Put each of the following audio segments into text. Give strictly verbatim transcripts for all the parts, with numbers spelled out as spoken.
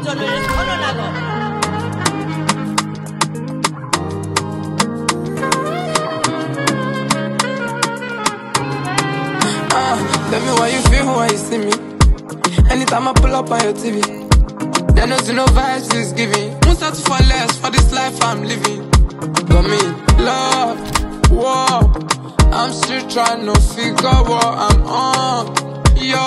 solo eres monólogo. Tell me why you feel when you see me. Anytime I pull up on your T V, there no see no vibes is giving. Won't start to fall less for this life I'm living. Got me love, war. I'm still trying to figure what I'm on. Yo,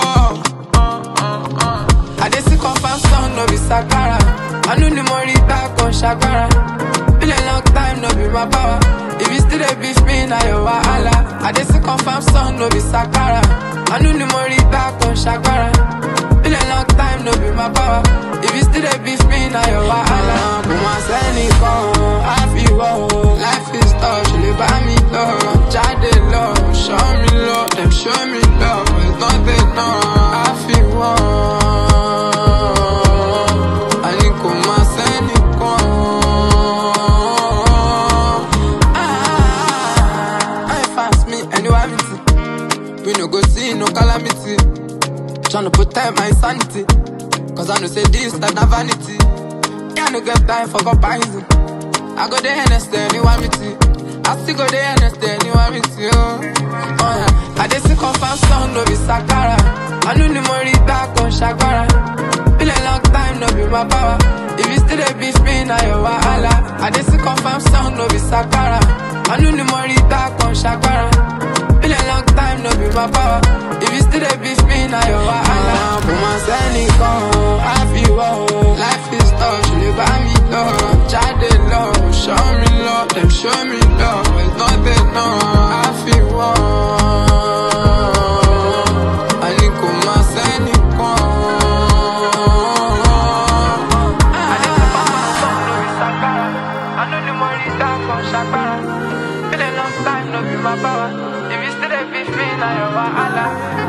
I just see confirm son, no be Sakara. I know the money back on Shakara. Been a long time, no be my power. If you still a beef me, now you wahala. I just see confirm son, no be Sakara. I know the money back on Shakara. Been a long time, no be my power. If you still a beef me, now you wahala. Kuma seni kon, I feel wow. Life is tough, she live by me love. Jade love, show me love, them show me love. It's not enough, I feel wow. I need kuma seni kon. Ah, I fast me, anyway me see. We no go see no calamity. Tryna protect my sanity, cause I know say this that na vanity. Yeah, I no get time for comparison. I go there and stand, you want me to. I still go there and stand, you want me to. Oh yeah, I just see confirm son, no be Sakara. I know the money back on Shakara. Been a long time, no be my power. If you still a beef me, now you wahala. I just see confirm son, no be Sakara. I know the money back on Shakara. Been a long time, no be my power. If you still a beef me, now you wahala. Kuma seni kon, I feel wow. Life is tough, she live by me love. Jade love, show me love, them show me love. It's not enough, I feel wow. I need kuma seni kon. I need to find my son, no be Sakara. I know the money back on Shakara. Been a long time, no be my power. If you still a beef me, now you wahala.